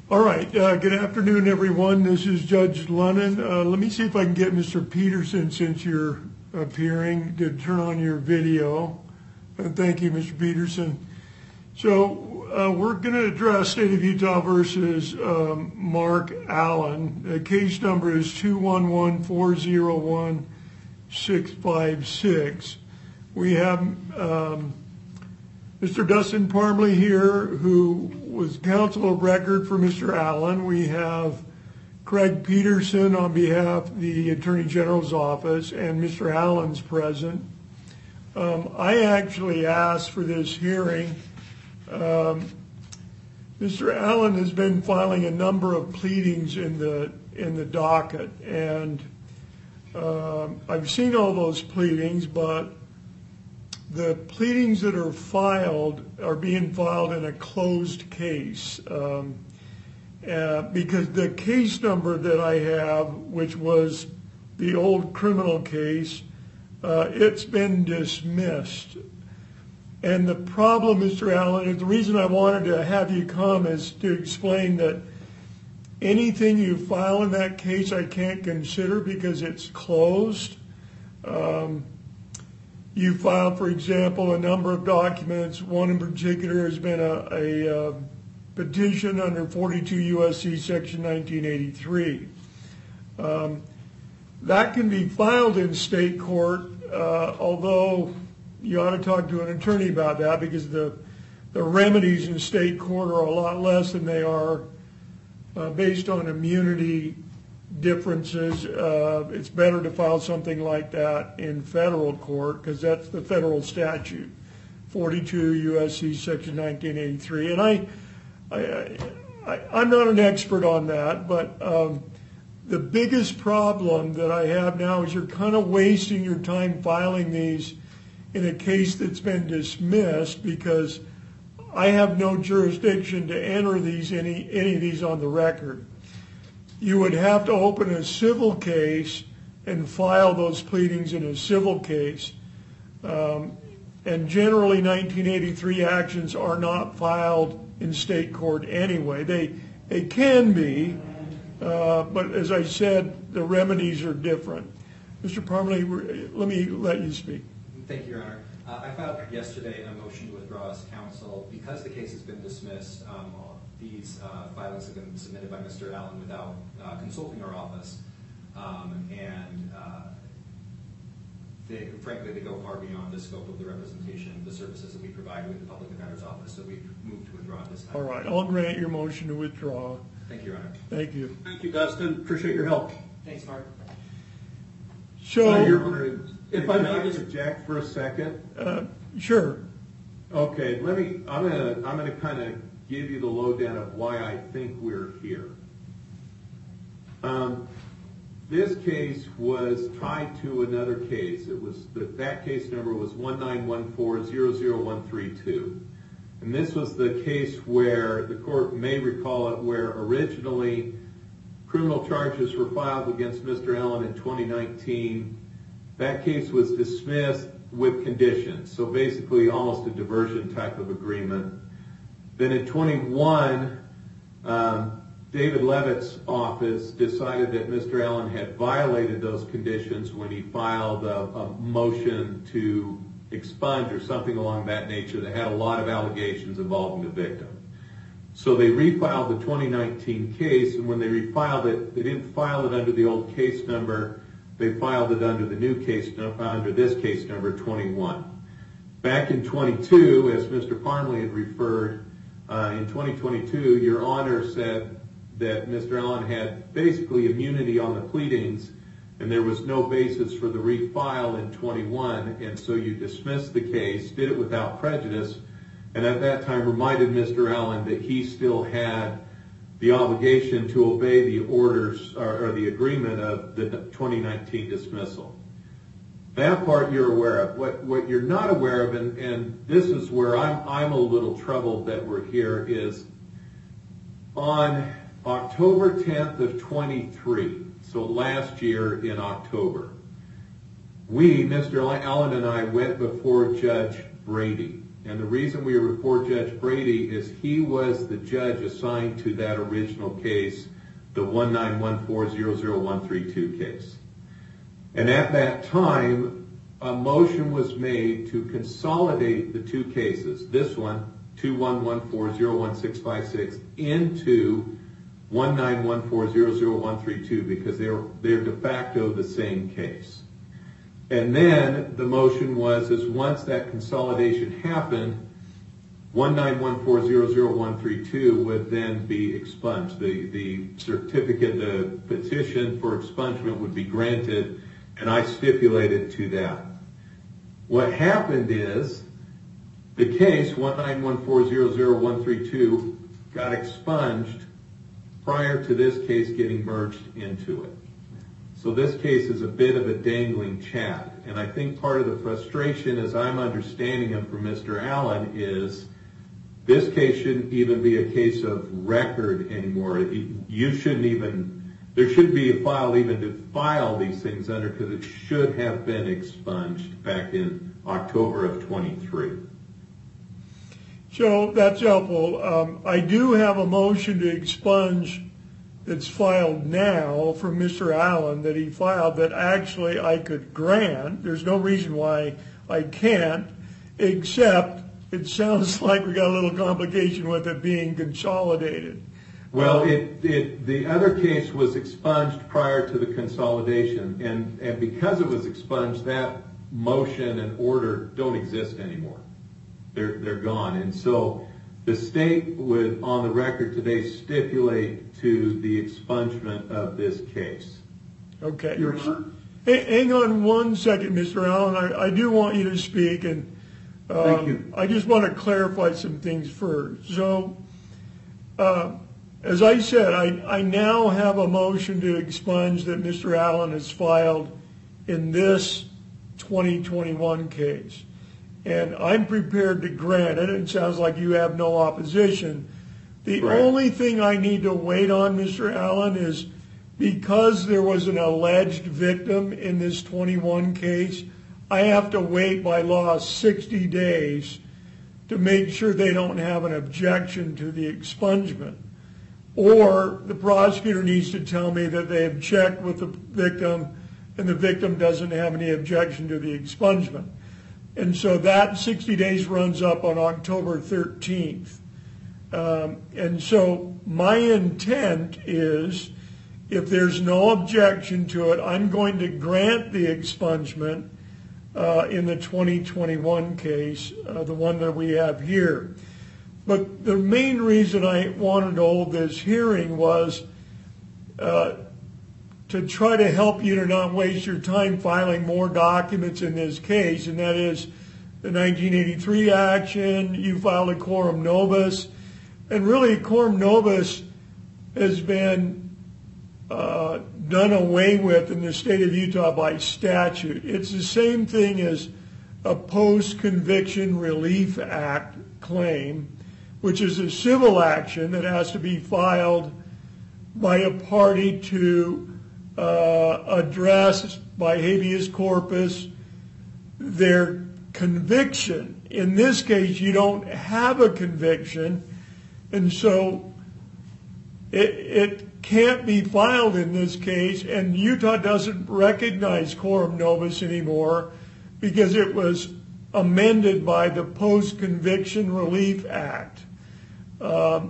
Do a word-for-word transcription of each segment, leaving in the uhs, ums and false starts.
All right, uh, good afternoon, everyone. This is Judge Lennon. Uh, let me see if I can get Mister Peterson, since you're appearing, to turn on your video. Uh, thank you, Mister Peterson. So uh, we're going to address State of Utah versus um, Mark Allen. The case number is two one one, four zero one, six five six. We have um, Mister Dustin Parmley here, who was counsel of record for Mister Allen. We have Craig Peterson on behalf of the Attorney General's office, and Mister Allen's present. Um, I actually asked for this hearing. Um, Mister Allen has been filing a number of pleadings in the in the docket, and um, I've seen all those pleadings, but the pleadings that are filed are being filed in a closed case um, uh, because the case number that I have, which was the old criminal case, uh, it's been dismissed. And the problem, Mister Allen, is the reason I wanted to have you come is to explain that anything you file in that case I can't consider because it's closed. Um, You filed, for example, a number of documents. One in particular has been a, a, a petition under forty-two U S C section nineteen eighty-three. Um, that can be filed in state court, uh, although you ought to talk to an attorney about that because the, the remedies in state court are a lot less than they are uh, based on immunity differences. Uh, it's better to file something like that in federal court because that's the federal statute, forty-two U S C section nineteen eighty-three. And I, I, I, I'm not an expert on that, but um, the biggest problem that I have now is you're kind of wasting your time filing these in a case that's been dismissed because I have no jurisdiction to enter these any any of these on the record. You would have to open a civil case and file those pleadings in a civil case. Um, and generally nineteen eighty-three actions are not filed in state court anyway. They, they can be, uh, but as I said, the remedies are different. Mister Parmley, let me let you speak. Thank you, Your Honor. Uh, I filed yesterday a motion to withdraw as counsel. Because the case has been dismissed, um, these uh, filings have been submitted by Mister Allen without uh, consulting our office, um, and uh, they, frankly, they go far beyond the scope of the representation, the services that we provide with the Public Defender's Office, so we moved to withdraw at this time. All right, I'll grant your motion to withdraw. Thank you, Your Honor. Thank you. Thank you, Dustin. Appreciate your help. Thanks, Mark. So, Uh, Your Honor, if I Can may I just interject for a second? uh, sure. Okay, let me, I'm gonna, I'm gonna kind of give you the lowdown of why I think we're here. Um, this case was tied to another case. It was, the, that case number was one nine one four zero zero one three two. And this was the case where, the court may recall it, where originally criminal charges were filed against Mister Allen in twenty nineteen. That case was dismissed with conditions, so basically almost a diversion type of agreement. Then in twenty-one, um, David Levitt's office decided that Mister Allen had violated those conditions when he filed a, a motion to expunge or something along that nature that had a lot of allegations involving the victim. So they refiled the twenty nineteen case, and when they refiled it, they didn't file it under the old case number. They filed it under the new case number, under this case number twenty-one. Back in twenty-two, as Mister Parmley had referred, uh, in twenty twenty-two, Your Honor said that Mister Allen had basically immunity on the pleadings, and there was no basis for the refile in twenty-one, and so you dismissed the case, did it without prejudice, and at that time reminded Mister Allen that he still had the obligation to obey the orders or, or the agreement of the twenty nineteen dismissal. That part you're aware of. What, what you're not aware of, and, and this is where I'm, I'm a little troubled that we're here, is on October tenth of twenty-three, so last year in October, we, Mister Allen and I, went before Judge Brady. And the reason we were before Judge Brady is he was the judge assigned to that original case, the one nine one four zero zero one three two case. And at that time, a motion was made to consolidate the two cases, this one, two one one four zero one six five six, into one nine one four zero zero one three two because they're, they're de facto the same case. And then the motion was, is once that consolidation happened, one nine one four zero zero one three two would then be expunged. The, the certificate, the petition for expungement would be granted, and I stipulated to that. What happened is the case one nine one four zero zero one three two got expunged prior to this case getting merged into it. So this case is a bit of a dangling Chad. And I think part of the frustration, as I'm understanding it from Mister Allen, is this case shouldn't even be a case of record anymore. You shouldn't even, there shouldn't be a file even to file these things under because it should have been expunged back in October of twenty-three. So that's helpful. Um, I do have a motion to expunge that's filed now from Mister Allen that he filed that actually I could grant. There's no reason why I can't, except it sounds like we got a little complication with it being consolidated. Well, it, it, the other case was expunged prior to the consolidation, and, and because it was expunged, that motion and order don't exist anymore. They're, they're gone. And so the state would, on the record today, stipulate to the expungement of this case. Okay. Your Honor? Hey, hang on one second, Mister Allen. I, I do want you to speak, and um, Thank you. I just want to clarify some things first. So, uh, as I said, I, I now have a motion to expunge that Mister Allen has filed in this twenty twenty-one case. And I'm prepared to grant it. It sounds like you have no opposition. The Right. only thing I need to wait on, Mister Allen, is because there was an alleged victim in this twenty-one case, I have to wait by law sixty days to make sure they don't have an objection to the expungement. Or the prosecutor needs to tell me that they have checked with the victim and the victim doesn't have any objection to the expungement. And so that sixty days runs up on October thirteenth. Um, and so my intent is, if there's no objection to it, I'm going to grant the expungement uh, in the twenty twenty-one case, uh, the one that we have here. But the main reason I wanted to hold this hearing was uh, to try to help you to not waste your time filing more documents in this case, and that is the nineteen eighty-three action. You filed a quorum nobis, and really quorum nobis has been uh, done away with in the state of Utah by statute. It's the same thing as a post-conviction relief act claim, which is a civil action that has to be filed by a party to uh, address by habeas corpus their conviction. In this case, you don't have a conviction, and so it, it can't be filed in this case, and Utah doesn't recognize quorum nobis anymore because it was amended by the Post-Conviction Relief Act. Um,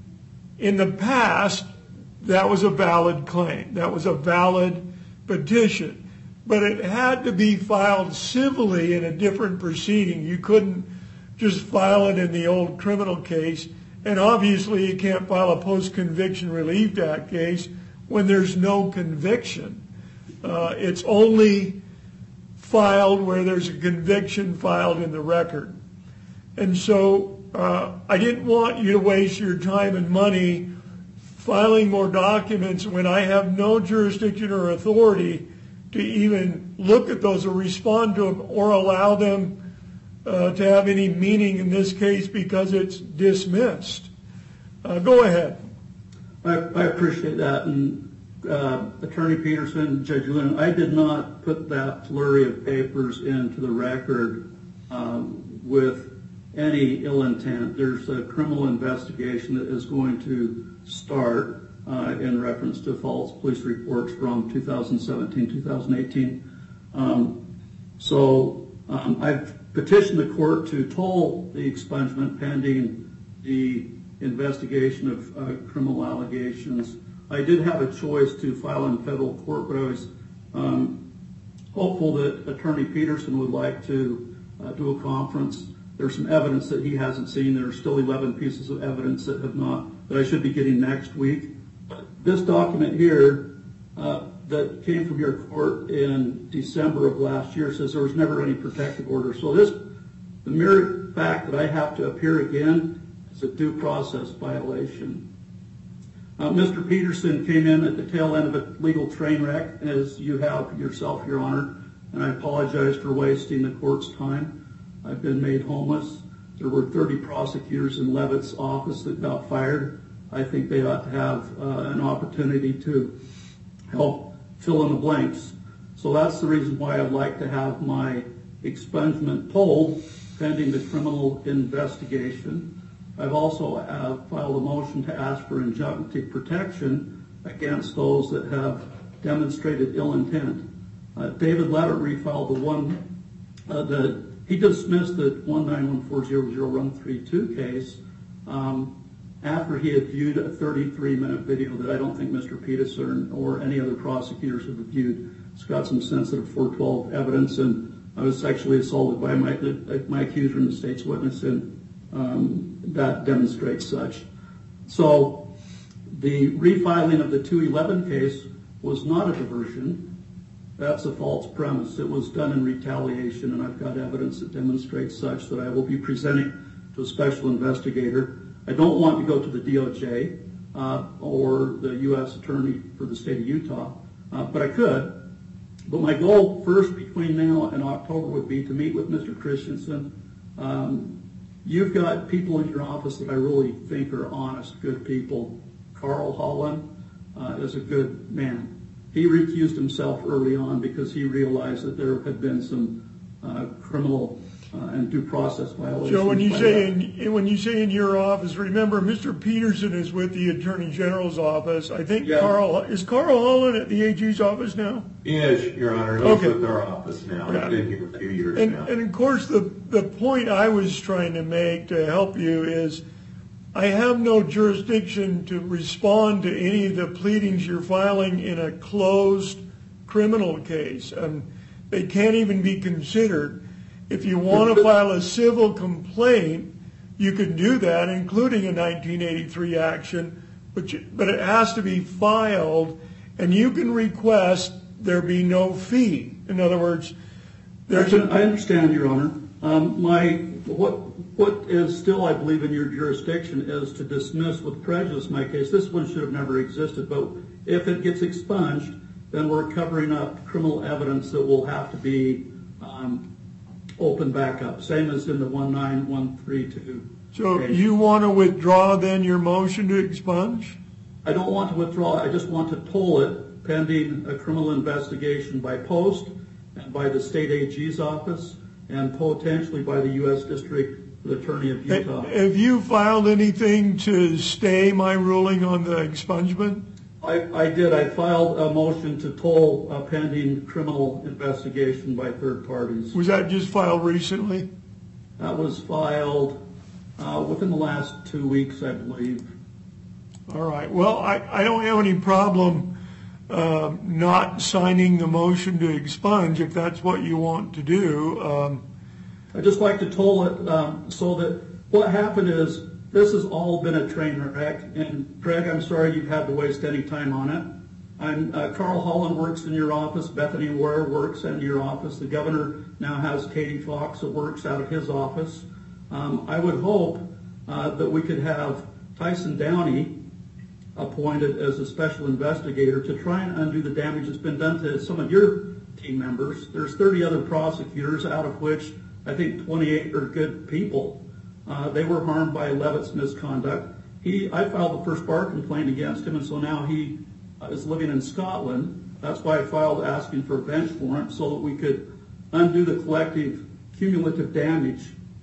in the past, that was a valid claim. That was a valid petition. But it had to be filed civilly in a different proceeding. You couldn't just file it in the old criminal case. And obviously you can't file a Post-Conviction Relief Act case when there's no conviction. Uh, it's only filed where there's a conviction filed in the record. And so uh, I didn't want you to waste your time and money filing more documents when I have no jurisdiction or authority to even look at those or respond to them or allow them uh, to have any meaning in this case because it's dismissed. Uh, go ahead. I, I appreciate that. And uh, Attorney Peterson, Judge Lynn, I did not put that flurry of papers into the record um, with any ill intent. There's a criminal investigation that is going to start uh, in reference to false police reports from two thousand seventeen, two thousand eighteen. Um, so um, I've petitioned the court to toll the expungement pending the investigation of uh, criminal allegations. I did have a choice to file in federal court, but I was um, hopeful that Attorney Peterson would like to uh, do a conference. There's some evidence that he hasn't seen. There are still eleven pieces of evidence that have not, that I should be getting next week. This document here uh, that came from your court in December of last year says there was never any protective order. So this, the mere fact that I have to appear again is a due process violation. Uh, Mister Peterson came in at the tail end of a legal train wreck, as you have yourself, Your Honor, and I apologize for wasting the court's time. I've been made homeless. There were thirty prosecutors in Levitt's office that got fired. I think they ought to have uh, an opportunity to help fill in the blanks. So that's the reason why I'd like to have my expungement pulled pending the criminal investigation. I've also uh, filed a motion to ask for injunctive protection against those that have demonstrated ill intent. Uh, David Levitt refiled the one, uh, the, he dismissed the one nine one four zero zero one three two case um, after he had viewed a thirty-three minute video that I don't think Mister Peterson or any other prosecutors have viewed. It's got some sensitive four twelve evidence, and I was sexually assaulted by my, my accuser and the state's witness, and um, that demonstrates such. So the refiling of the two eleven case was not a diversion. That's a false premise. It was done in retaliation, and I've got evidence that demonstrates such that I will be presenting to a special investigator. I don't want to go to the D O J uh, or the U S Attorney for the state of Utah, uh, but I could. But my goal first between now and October would be to meet with Mister Christensen. Um, you've got people in your office that I really think are honest, good people. Carl Holland uh, is a good man. He recused himself early on because he realized that there had been some uh, criminal uh, and due process violations. So when you say in, when you say in your office, remember Mister Peterson is with the Attorney General's office. I think yeah. Carl is Carl Holland at the A G's office now. Yes, Your Honor. He's okay. With our office now. Yeah. I've been here a few years and, now. And of course, the the point I was trying to make to help you is, I have no jurisdiction to respond to any of the pleadings you're filing in a closed criminal case. Um, they can't even be considered. If you want to file a civil complaint, you can do that, including a nineteen eighty-three action, but, you, but it has to be filed, and you can request there be no fee. In other words, there's a, I understand, Your Honor. Um, my what what is still, I believe, in your jurisdiction is to dismiss with prejudice my case. This one should have never existed, but if it gets expunged, then we're covering up criminal evidence that will have to be um, opened back up, same as in the one nine one three two. So case. You want to withdraw then your motion to expunge? I don't want to withdraw. I just want to toll it pending a criminal investigation by post and by the state A G's office, and potentially by the U S District Attorney of Utah. Have you filed anything to stay my ruling on the expungement? I, I did. I filed a motion to toll a pending criminal investigation by third parties. Was that just filed recently? That was filed uh, within the last two weeks, I believe. All right. Well, I, I don't have any problem uh, not signing the motion to expunge if that's what you want to do. Um, I'd just like to toll it um, so that what happened is this has all been a train wreck. And Greg, I'm sorry you've had to waste any time on it. I'm, uh, Carl Holland works in your office. Bethany Ware works in your office. The governor now has Katie Fox that works out of his office. Um, I would hope uh, that we could have Tyson Downey appointed as a special investigator to try and undo the damage that's been done to some of your team members. There's thirty other prosecutors, out of which I think twenty-eight are good people. Uh, they were harmed by Levitt's misconduct. He, I filed the first bar complaint against him, and so now he uh, is living in Scotland. That's why I filed asking for a bench warrant so that we could undo the collective cumulative damage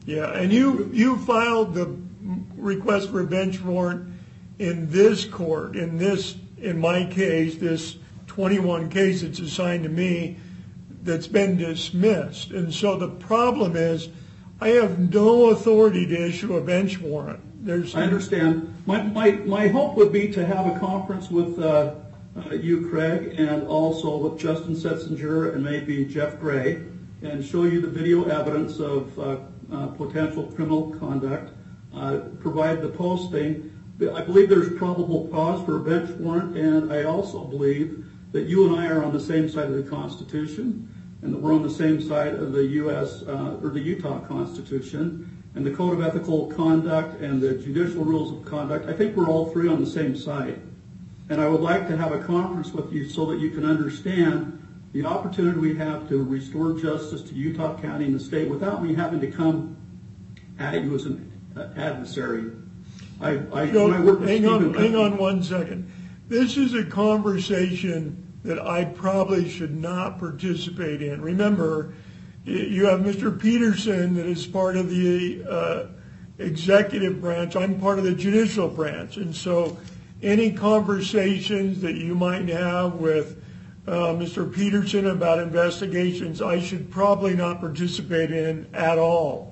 Yeah, and you, you filed the request for a bench warrant in this court, in this, in my case, this twenty-one case that's assigned to me that's been dismissed. And so the problem is I have no authority to issue a bench warrant. There's I understand. My, my, my hope would be to have a conference with uh, uh, you, Craig, and also with Justin Setzinger and maybe Jeff Gray, and show you the video evidence of uh, uh, potential criminal conduct, uh, provide the posting. I believe there's probable cause for a bench warrant, and I also believe that you and I are on the same side of the Constitution, and that we're on the same side of the U S uh, or the Utah Constitution, and the Code of Ethical Conduct and the Judicial Rules of Conduct. I think we're all three on the same side. And I would like to have a conference with you so that you can understand the opportunity we have to restore justice to Utah County and the state without me having to come at you as an uh, adversary. I, I, So, when I work with hang on, Stephen hang Cutler- on one second. This is a conversation that I probably should not participate in. Remember, y- you have Mister Peterson that is part of the uh, executive branch. I'm part of the judicial branch. And so any conversations that you might have with uh, Mister Peterson about investigations, I should probably not participate in at all.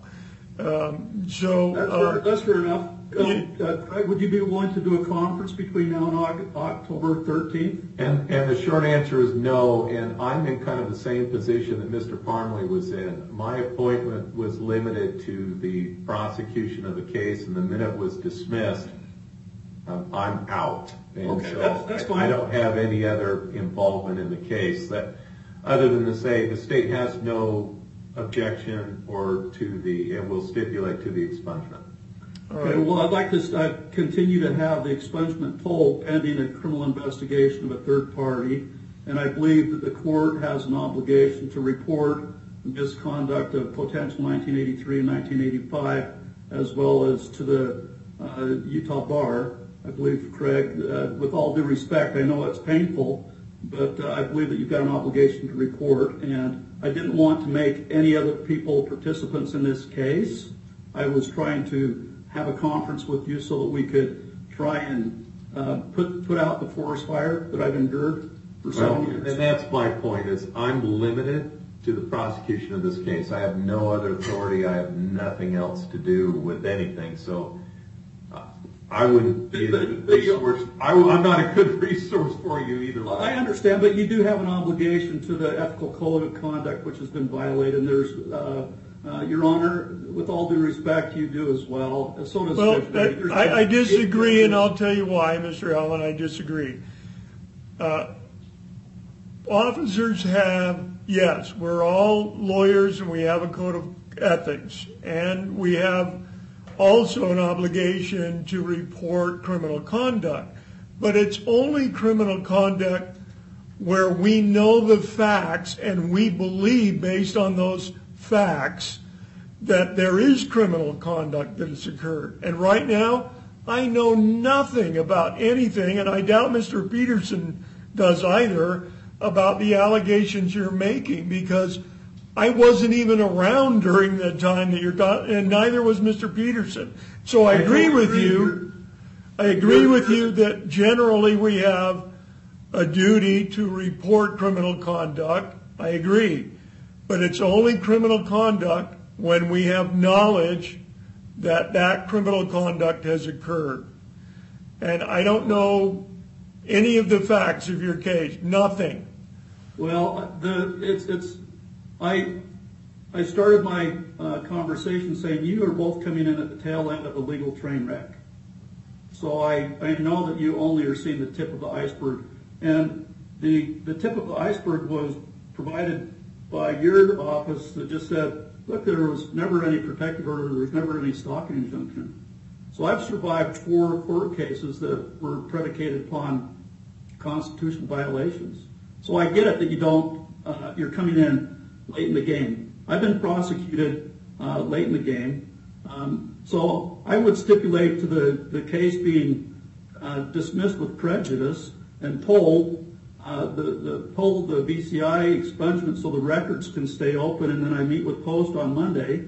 Um, so That's uh, fair, that's fair enough. Um, uh, Craig, would you be willing to do a conference between now and Oc- October thirteenth? And, and the short answer is no, and I'm in kind of the same position that Mister Parmley was in. My appointment was limited to the prosecution of the case, and the minute it was dismissed, um, I'm out. And Okay, so that's- that's I- fine. I don't have any other involvement in the case, that, other than to say the state has no objection or to the, and will stipulate to the expungement. Okay, well, I'd like to uh, continue to have the expungement poll pending a criminal investigation of a third party, and I believe that the court has an obligation to report misconduct of potential nineteen eighty-three and nineteen eighty-five, as well as to the uh, Utah Bar. I believe, Craig, uh, with all due respect, I know it's painful, but uh, I believe that you've got an obligation to report, and I didn't want to make any other people participants in this case. I was trying to have a conference with you so that we could try and uh, put put out the forest fire that I've endured for Well, seven years. and that's my point, is I'm limited to the prosecution of this case. I have no other authority. I have nothing else to do with anything. So uh, I wouldn't be a But- good but you- resource. I, am not a good resource for you either way. I understand, but you do have an obligation to the ethical code of conduct, which has been violated. And there's, uh, uh, Your Honor, with all due respect, you do as well. So does Well, Judge Gray. There's- I, I disagree, and I'll tell you why, Mister Allen, I disagree. Uh, officers have, yes, we're all lawyers and we have a code of ethics, and we have also an obligation to report criminal conduct. But it's only criminal conduct where we know the facts and we believe, based on those facts, that there is criminal conduct that has occurred. And right now, I know nothing about anything, and I doubt Mister Peterson does either, about the allegations you're making, because I wasn't even around during the time that you're talking, and neither was Mister Peterson. So I agree with you. I agree with you that generally we have a duty to report criminal conduct. I agree. But it's only criminal conduct when we have knowledge that that criminal conduct has occurred. And I don't know any of the facts of your case. Nothing. Well, the it's it's I I started my uh, conversation saying you are both coming in at the tail end of a legal train wreck. So I, I know that you only are seeing the tip of the iceberg, and the the tip of the iceberg was provided by your office that just said, look, there was never any protective order, there was never any stalking injunction. So I've survived four court cases that were predicated upon constitutional violations. So I get it that you don't, uh, you're coming in late in the game. I've been prosecuted uh, late in the game. Um, so I would stipulate to the, the case being uh, dismissed with prejudice and told uh, the, the told the B C I expungement so the records can stay open, and then I meet with Post on Monday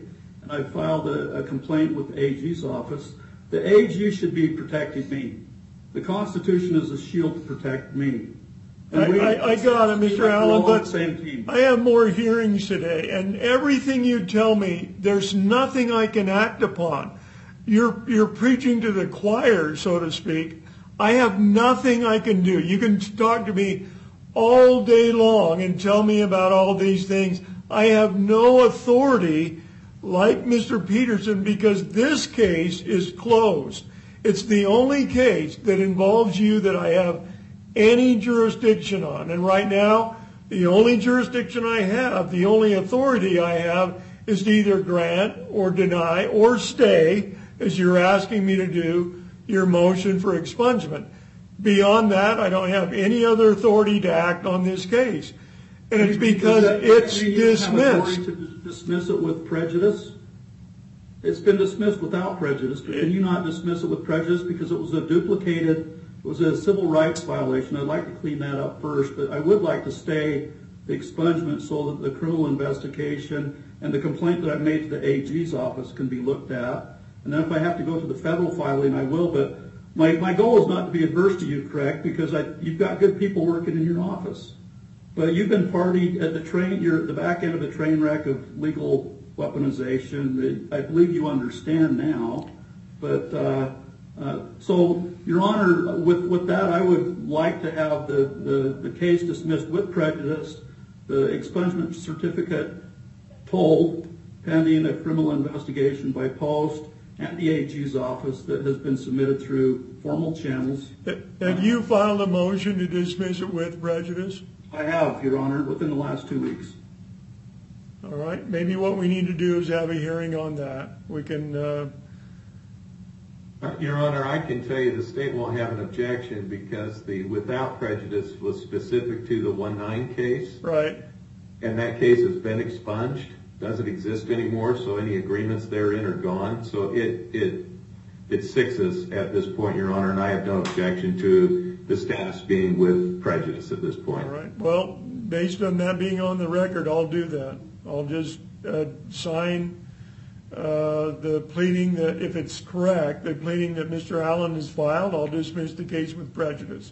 I filed a, a complaint with the A G's office. The A G should be protecting me. The Constitution is a shield to protect me. And I, we- I, I got it, Mister Allen, We're all but the same team. I have more hearings today, and everything you tell me, there's nothing I can act upon. You're, you're preaching to the choir, so to speak. I have nothing I can do. You can talk to me all day long and tell me about all these things. I have no authority like Mister Peterson because this case is closed. It's the only case that involves you that I have any jurisdiction on. And right now, the only jurisdiction I have, the only authority I have, is to either grant or deny or stay, as you're asking me to do, your motion for expungement. Beyond that, I don't have any other authority to act on this case. And it's because Does that it's mean you have authority dismissed. to dismiss it with prejudice? It's been dismissed without prejudice, but can you not dismiss it with prejudice because it was a duplicated, it was a civil rights violation? I'd like to clean that up first, but I would like to stay the expungement so that the criminal investigation and the complaint that I made to the A G's office can be looked at. And then if I have to go to the federal filing, I will. But my, my goal is not to be adverse to you, Craig, because I, you've got good people working in your office. But you've been party at the train, you're at the back end of the train wreck of legal weaponization. I believe you understand now. But uh, uh, so, Your Honor, with, with that, I would like to have the, the, the case dismissed with prejudice, the expungement certificate told pending a criminal investigation by post and the A G's office that has been submitted through formal channels. Have you filed a motion to dismiss it with prejudice? I have, Your Honor, within the last two weeks. All right. Maybe what we need to do is have a hearing on that. We can. Uh, Your Honor, I can tell you the state won't have an objection because the without prejudice was specific to the one nine case. right. And that case has been expunged, doesn't exist anymore, so any agreements therein are gone. So it it it sixes at this point, Your Honor, and I have no objection to the status being with prejudice at this point. All right. Well, based on that being on the record, I'll do that. I'll just uh, sign uh, the pleading that, if it's correct, the pleading that Mister Allen has filed. I'll dismiss the case with prejudice.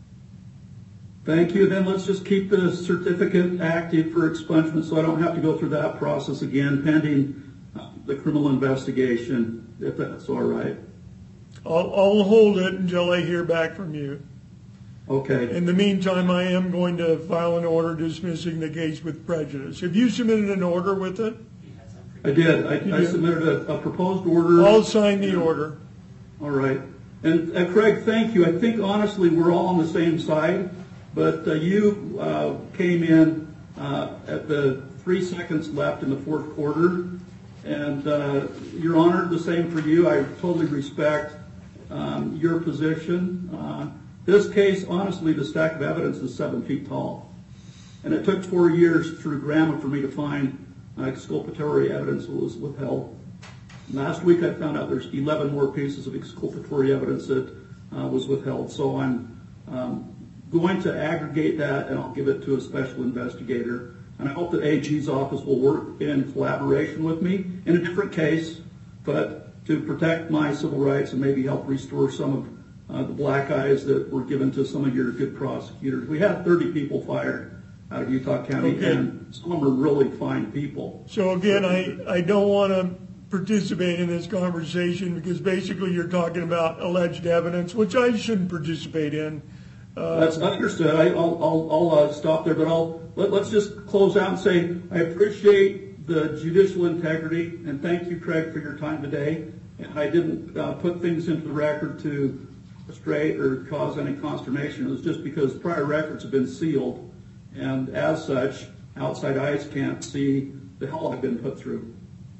Thank you. Then let's just keep the certificate active for expungement so I don't have to go through that process again pending uh, the criminal investigation, if that's all right. I'll, I'll hold it until I hear back from you. Okay. In the meantime, I am going to file an order dismissing the case with prejudice. Have you submitted an order with it? I did. I, I did. submitted a, a proposed order. I'll sign the order. All right. And uh, Craig, thank you. I think honestly we're all on the same side, but uh, you uh, came in uh, at the three seconds left in the fourth quarter, and uh, Your Honor, the same for you. I totally respect um, your position. Uh, this case, honestly, the stack of evidence is seven feet tall, and it took four years through Grandma for me to find uh, exculpatory evidence that was withheld. Last week I found out there's eleven more pieces of exculpatory evidence that uh, was withheld. So I'm um, going to aggregate that and I'll give it to a special investigator. And I hope that A G's office will work in collaboration with me in a different case, but to protect my civil rights and maybe help restore some of uh, the black eyes that were given to some of your good prosecutors. We had thirty people fired out of Utah County, Okay. and some of them are really fine people. So again, I, I don't want to participate in this conversation because basically you're talking about alleged evidence, which I shouldn't participate in. Uh, That's understood. I, I'll, I'll, I'll uh, stop there, but I'll let, let's just close out and say I appreciate the judicial integrity and thank you, Craig, for your time today. And I didn't uh, put things into the record to frustrate or cause any consternation. It was just because prior records have been sealed, and as such, outside eyes can't see the hell I've been put through.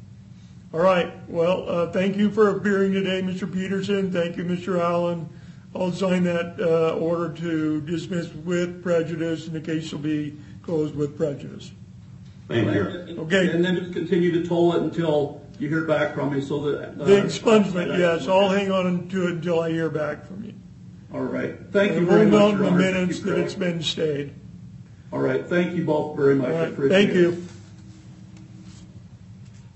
All right. Well, uh, thank you for appearing today, Mister Peterson. Thank you, Mister Allen. I'll sign that uh, order to dismiss with prejudice, and the case will be closed with prejudice. Thank you. Okay. And then just continue to toll it until you hear back from me so that... Uh, The expungement, yes. I'll hang on to it until I hear back from you. All right. Thank you And very we'll much, note Your in the Honor. Thank minutes you, that Craig. it's been stayed. All right. Thank you both very much. All I right. appreciate Thank it. you.